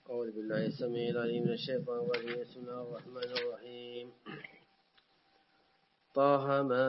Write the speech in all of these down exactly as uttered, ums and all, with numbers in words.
أعوذ بالله السميع العليم من الشيطان الرجيم. بسم الله الرحمن الرحيم. طه ما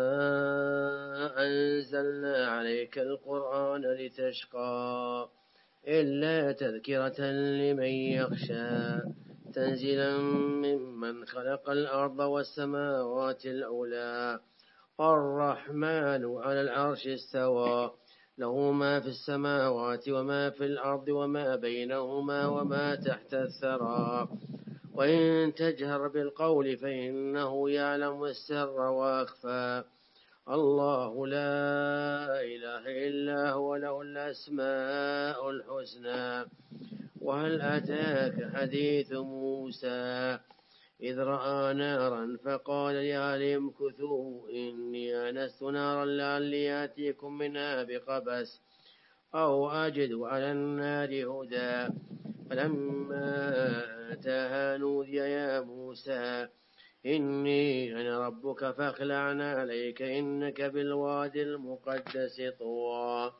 أنزلنا عليك القرآن لتشقى إلا تذكرة لمن يخشى تنزيلا ممن خلق الأرض والسماوات الأولى الرحمن على العرش استوى له ما في السماوات وما في الأرض وما بينهما وما تحت الثرى وإن تجهر بالقول فإنه يعلم السر وأخفى الله لا إله إلا هو له الأسماء الحسنى. وهل أتاك حديث موسى إذ رأى نارا فقال لأهلهم امكثوا إني آنست نارا لعلي آتيكم منها بقبس أو أجد على النار هدى فلما أتاها نودي يا موسى إني أنا ربك فاخلع عليك إنك بالوادي المقدس طوى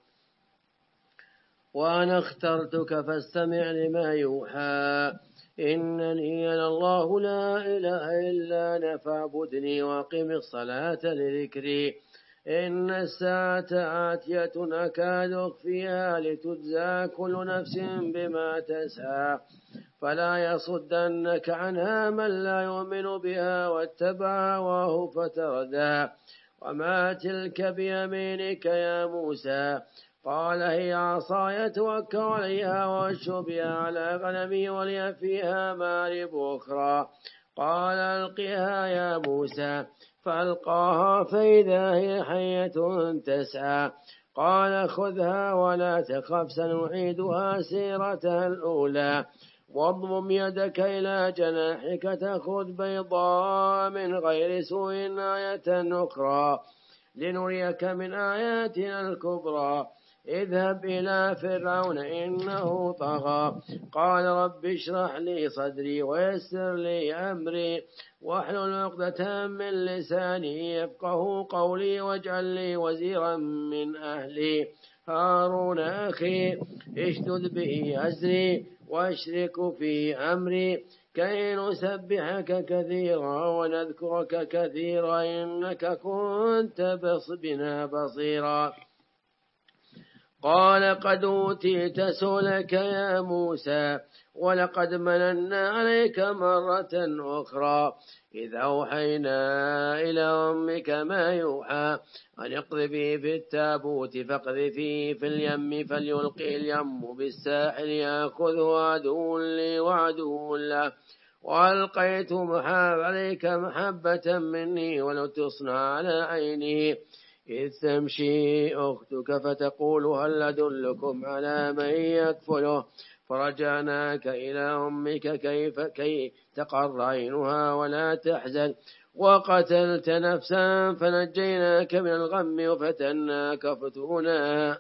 وأنا اخترتك فاستمع لما يوحى إنني أنا الله لا إله إلا أنا فاعبدني وأقم الصلاة لذكري إن الساعة آتية أكاد أخفيها لتجزى كل نفس بما تسعى فلا يصدنك عنها من لا يؤمن بها واتبع هواه فتردى. وما تلك بيمينك يا موسى قال هي عصاي أتوكل عليها وأشرب بها على غنمي ولي فيها مآرب أخرى قال ألقها يا موسى فألقاها فإذا هي حية تسعى قال خذها ولا تخف سنعيدها سيرتها الأولى واضمم يدك إلى جناحك تأخذ بيضاء من غير سوء آية أخرى لنريك من آياتنا الكبرى اذهب إلى فرعون إنه طغى قال رب اشرح لي صدري ويسر لي أمري واحلل عقدة من لساني يفقه قولي واجعل لي وزيرا من أهلي هارون أخي اشدد به أزري واشرك في أمري كي نسبحك كثيرا ونذكرك كثيرا إنك كنت بنا بصيرا قال قد أوتيت سؤلك يا موسى ولقد مننا عليك مرة أخرى إذ أوحينا إلى أمك ما يوحى أن اقذفي في التابوت فاقذفيه في اليم فليلقي اليم بالساحل يأخذه عدو لي وعدو له وألقيت محاب عليك محبة مني ولتصنع على عيني إذ تمشي أختك فتقول هل أدلكم على من يكفله فرجعناك إلى أمك كيف كي تقر عينها ولا تحزن وقتلت نفسا فنجيناك من الغم وفتناك فتونا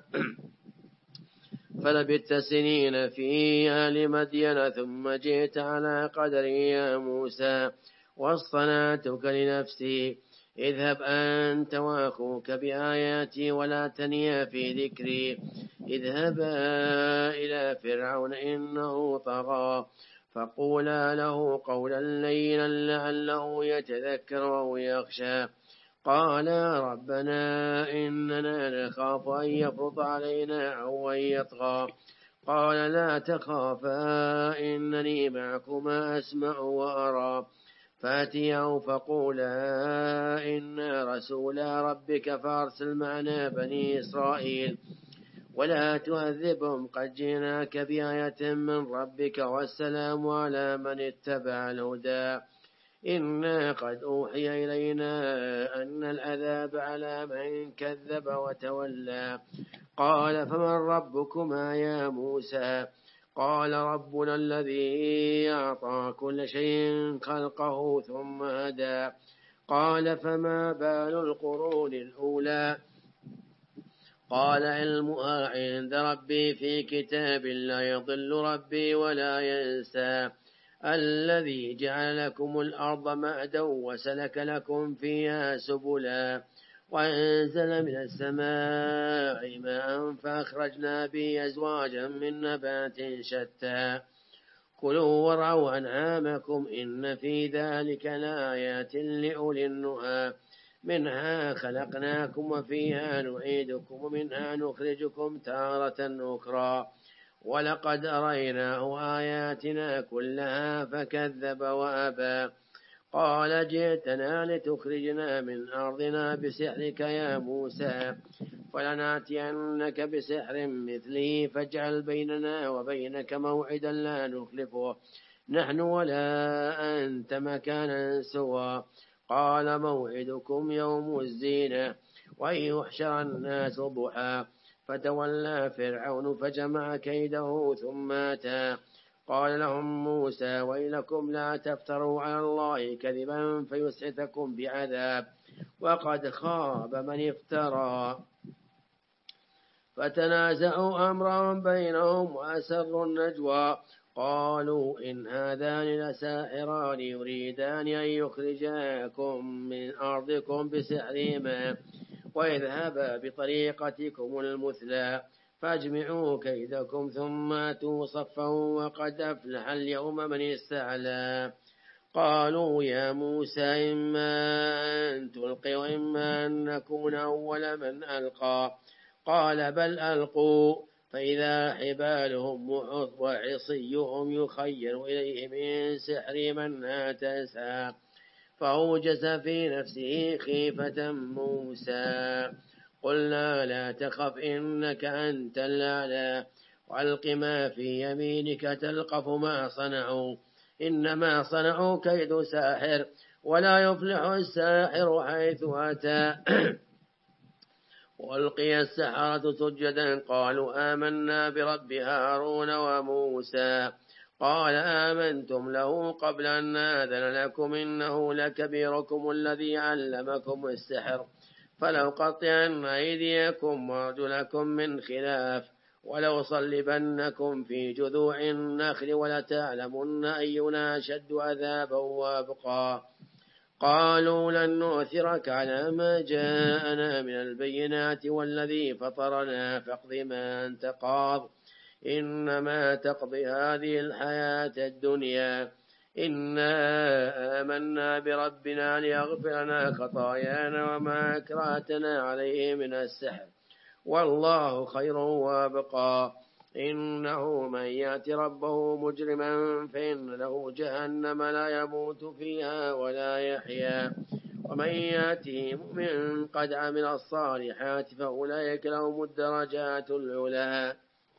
فلبثت سنين في أهل مدين ثم جئت على قدري يا موسى واصطنعتك لنفسي اذهب أنت وأخوك بآياتي ولا تنيا في ذكري اذهبا إلى فرعون إنه طغى فقولا له قولا لينا لعله يتذكر أو يخشى قال ربنا إننا نخاف أن يفرط علينا أو أن يطغى قال لا تخافا إنني معكما أسمع وأرى فاتياه فقولا إنا رسولا ربك فارسل معنا بني إسرائيل ولا تهذبهم قد جئناك بآية من ربك والسلام على من اتبع الهدى إنا قد أوحي إلينا أن العذاب على من كذب وتولى قال فمن ربكما يا موسى قال ربنا الذي أعطى كل شيء خلقه ثم هدى قال فما بال القرون الأولى قال علمها عند ربي في كتاب لا يضل ربي ولا ينسى الذي جعل لكم الأرض مهدا وسلك لكم فيها سبلا وأنزل من السماء ماء فأخرجنا به أزواجا من نبات شتى كلوا وارعوا أنعامكم إن في ذلك لآيات لأولي النهى منها خلقناكم وفيها نعيدكم ومنها نخرجكم تارة أخرى ولقد أريناه آياتنا كلها فكذب وأبى قال جئتنا لتخرجنا من أرضنا بسحرك يا موسى فلنأتينك بسحر مثله فاجعل بيننا وبينك موعدا لا نخلفه نحن ولا أنت مكانا سوى قال موعدكم يوم الزينة وأن يحشر الناس ضحى فتولى فرعون فجمع كيده ثم أتى قال لهم موسى ويلكم لا تفتروا على الله كذبا فيسحتكم بعذاب وقد خاب من افترى فتنازعوا أمرهم بينهم وأسروا النجوى قالوا إن هذان لساحران يريدان أن يخرجاكم من أرضكم بسحرهما ويذهبا بطريقتكم المثلى فاجمعوا كيدكم ثم أتوا صفا وقد أفلح اليوم من استعلى قالوا يا موسى إما أن تلقي وإما أن نكون أول من ألقى قال بل ألقوا فإذا حبالهم وعصيهم يخير إليه من سحر من تسعى فأوجس في نفسه خيفة موسى قلنا لا تخف إنك أنت الأعلى وألق ما في يمينك تلقف ما صنعوا إنما صنعوا كيد ساحر ولا يفلح الساحر حيث أتى وألقي السحرة سجدا قالوا آمنا برب هارون وموسى قال آمنتم له قبل أن نأذن لكم إنه لكبيركم الذي علمكم السحر فلو قطعن أيديكم وأرجلكم من خلاف ولو صلبنكم في جذوع النخل ولتعلمن أينا أشد عذابا وأبقى قالوا لن نؤثرك على ما جاءنا من البينات والذي فطرنا فاقض ما أنت قاض إنما تقضي هذه الحياة الدنيا إنا آمنا بربنا ليغفر لنا خطايانا وما أكرهتنا عليه من السحر والله خير وابقى إنه من يأت ربه مجرما فإن له جهنم لا يموت فيها ولا يحيا ومن يأته مؤمن قد عمل الصالحات فأولئك لهم الدرجات العلى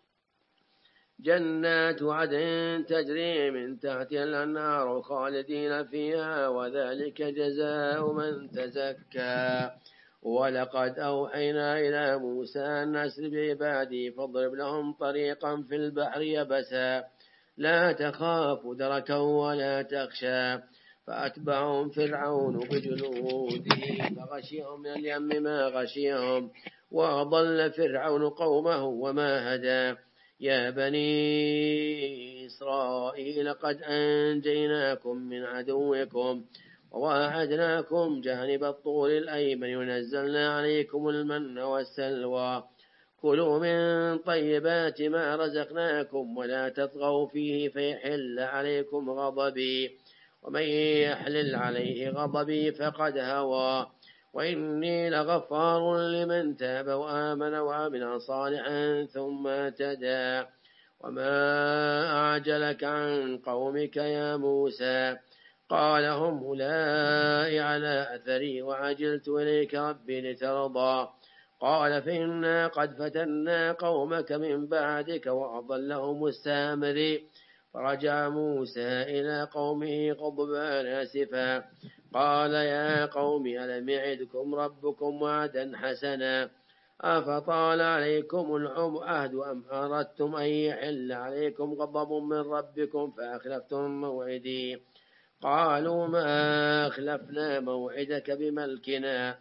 جنات عدن تجري من تحتها الأنهار خالدين فيها وذلك جزاء من تزكى ولقد أوحينا إلى موسى أن أسر بعبادي فاضرب لهم طريقا في البحر يبسا لا تخاف دركا ولا تخشى فأتبعهم فرعون بجنوده فغشيهم من اليم ما غشيهم وأضل فرعون قومه وما هدى يا بني إسرائيل قد أنجيناكم من عدوكم وواعدناكم جانب الطور الأيمن ونزلنا عليكم المن والسلوى كلوا من طيبات ما رزقناكم ولا تطغوا فيه فيحل عليكم غضبي ومن يحلل عليه غضبي فقد هوى وإني لغفار لمن تاب وآمن وعمل صالحا ثم اهتدى وما أعجلك عن قومك يا موسى قال هم أولئك على أثري وعجلت إليك ربي لترضى قال فإنا قد فتنا قومك من بعدك وأضلهم السامري فرجع موسى إلى قومه غضبان آسفا قال يا قوم ألم يعدكم ربكم وعدا حسنا أفطال عليكم العهد أم أردتم أن يحل عليكم غضب من ربكم فأخلفتم موعدي قالوا ما أخلفنا موعدك بملكنا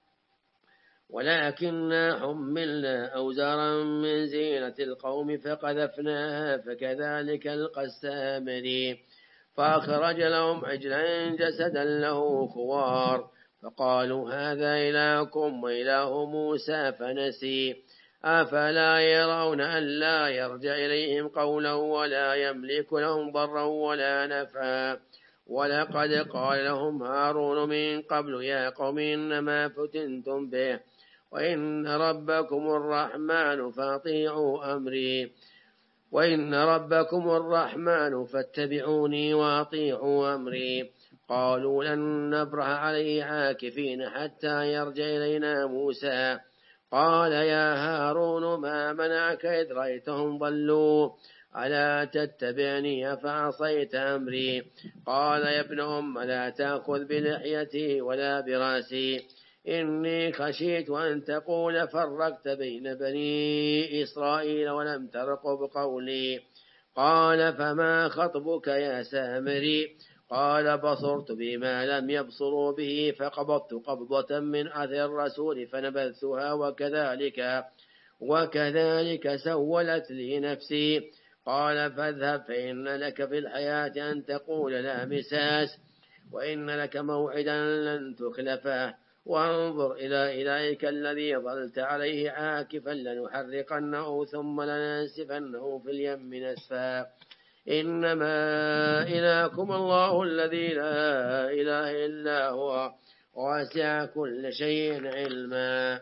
ولكننا حملنا أوزارا من زينة القوم فقذفناها فكذلك ألقى السامري فأخرج لهم عجلا جسدا له خوار فقالوا هذا إلهكم وإله موسى فنسي أفلا يرون ألا يرجع إليهم قولا ولا يملك لهم ضرا ولا نفعا ولقد قال لهم هارون من قبل يا قوم إنما فتنتم به وإن ربكم الرحمن فاطيعوا أمري وإن ربكم الرحمن فاتبعوني وأطيعوا أمري قالوا لن نبرح عليه عاكفين حتى يرجع إلينا موسى قال يا هارون ما منعك إذ رأيتهم ضلوا ألا تتبعني فعصيت أمري قال يا ابن أم لا تأخذ بلحيتي ولا براسي إني خشيت أن تقول فرقت بين بني إسرائيل ولم ترقب قولي قال فما خطبك يا سامري قال بصرت بما لم يبصروا به فقبضت قبضة من أثر الرسول فنبذتها وكذلك وكذلك سولت لي نفسي قال فاذهب فإن لك في الحياة أن تقول لا مساس وإن لك موعدا لن تخلفه وانظر إلى إلهك الذي ظلت عليه عاكفا لنحرقنه ثم لننسفنه في اليم نسفا إنما إلهكم الله الذي لا إله إلا هو واسع كل شيء علما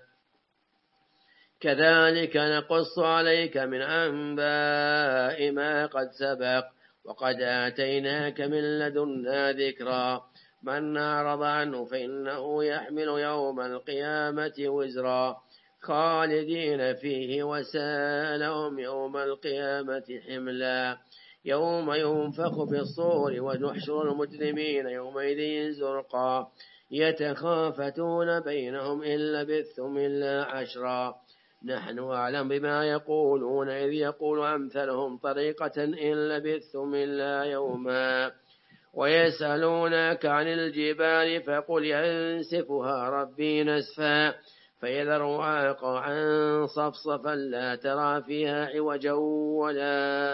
كذلك نقص عليك من أنباء ما قد سبق وقد آتيناك من لدنا ذكرا من أعرض عنه فإنه يحمل يوم القيامة وزرا خالدين فيه وسالهم يوم القيامة حملا يوم ينفخ في الصور ونحشر المجرمين يومئذ زرقا يتخافتون بينهم إن لبثتم إلا عشرا نحن أعلم بما يقولون إذ يقول أمثلهم طريقة إن لبثتم إلا يوما ويسألونك عن الجبال فقل ينسفها ربي نسفا فيذرها قاعا صفصفا لا ترى فيها عوجا ولا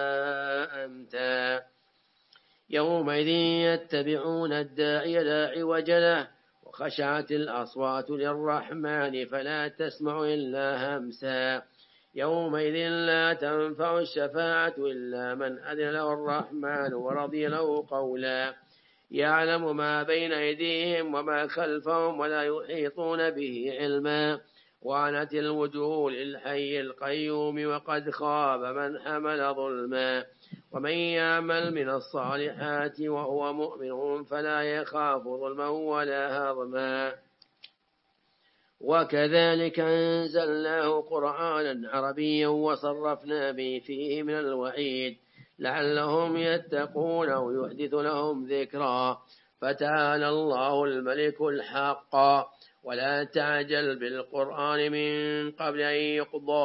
أمتا يومئذ يتبعون الداعي لا عوج له وخشعت الأصوات للرحمن فلا تسمع إلا همسا يومئذ لا تنفع الشفاعة إلا من أذن له الرحمن ورضي له قولا يعلم ما بين أيديهم وما خلفهم ولا يحيطون به علما وعنت الوجوه للحي القيوم وقد خاب من حمل ظلما ومن يعمل من الصالحات وهو مؤمن فلا يخاف ظلما ولا هضما وكذلك أنزلناه قرآنا عربيا وصرفنا به فيه من الوعيد لعلهم يتقون أو يحدث لهم ذكرا فتعالى الله الملك الحق ولا تعجل بالقرآن من قبل أن يقضى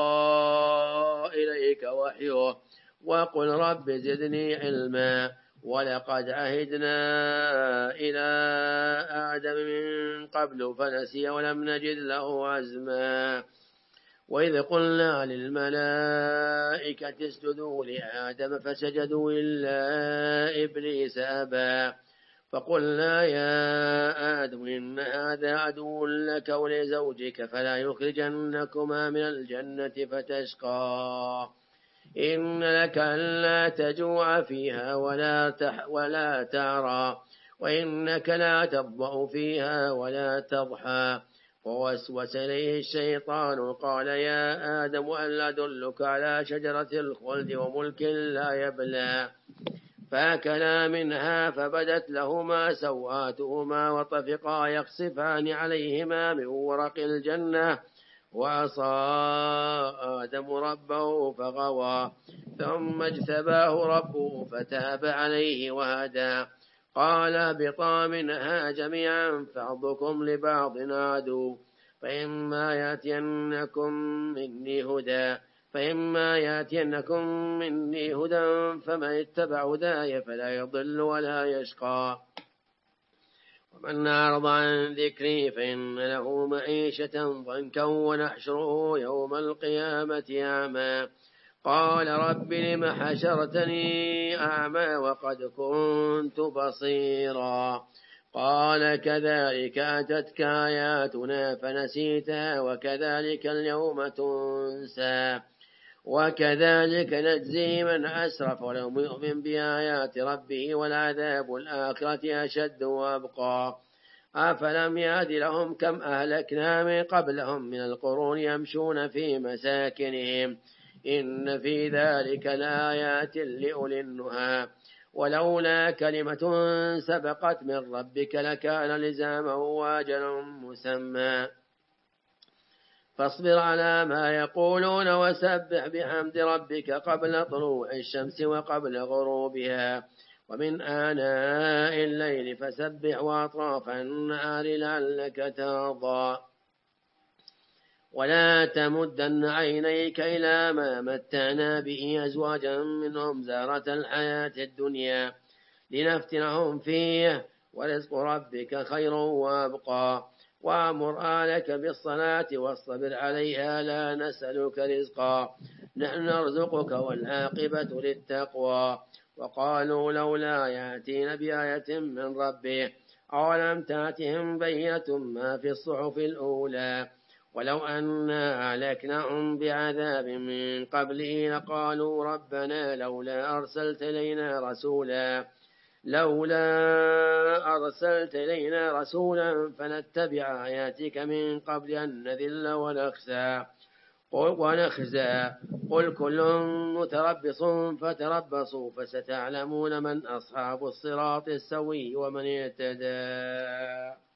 إليك وحيه وقل رب زدني علما ولقد عهدنا إلى آدم من قبل فنسي ولم نجد له عزما وإذ قلنا للملائكة اسجدوا لآدم فسجدوا إلا إبليس أبى فقلنا يا آدم إن هذا عدو لك ولزوجك فلا يخرجنكما من الجنة فتشقى إن لك ألا تجوع فيها ولا, تح ولا تعرى وإنك لا تضأ فيها ولا تضحى ووسوس إليه الشيطان قال يا آدم هل أدلك على شجرة الخلد وملك لا يبلى فأكلا منها فبدت لهما سوآتهما وطفقا يخصفان عليهما من ورق الجنة وعصى آدم ربه فغوى ثم اجتباه ربه فتاب عليه وهدى قال اهبطا منها جميعا بعضكم لبعض عدو فإما يأتينكم مني هدى فإما يأتينكم مني هدى فمن اتبع هداي فلا يضل ولا يشقى ومن أعرض عن ذكري فإن له معيشة ضنكا ونحشره يوم القيامة أعمى قال رب لم حشرتني أعمى وقد كنت بصيرا قال كذلك أتتك آياتنا فنسيتها وكذلك اليوم تنسى وكذلك نجزي من أسرف ولم يؤمن بآيات ربه ولعذاب الآخرة أشد وأبقى أفلم يهد لهم كم أهلكنا من قبلهم من القرون يمشون في مساكنهم إن في ذلك لآيات لأولي النهى ولولا كلمة سبقت من ربك لكان لزاما وأجل مسمى فاصبر على ما يقولون وسبح بحمد ربك قبل طلوع الشمس وقبل غروبها ومن آناء الليل فسبح وأطراف النهار لعلك ترضى ولا تمدن عينيك إلى ما متعنا به أزواجا منهم زارة الحياة الدنيا لنفتنهم فيه ورزق ربك خير وأبقى وأمر آلك بالصلاة واصطبر عليها لا نسألك رزقا نحن نرزقك والعاقبة للتقوى وقالوا لولا يأتين بآية من ربه أولم تأتهم بينة ما في الصحف الأولى ولو أنا أهلكناهم بعذاب من قبله لقالوا ربنا لولا أرسلت إلينا رسولا لولا أرسلت إلينا رسولا فنتبع آياتك من قبل أن نذل ونخزى قل ونخزى قل كل متربص فتربصوا فستعلمون من أصحاب الصراط السوي ومن اهتدى.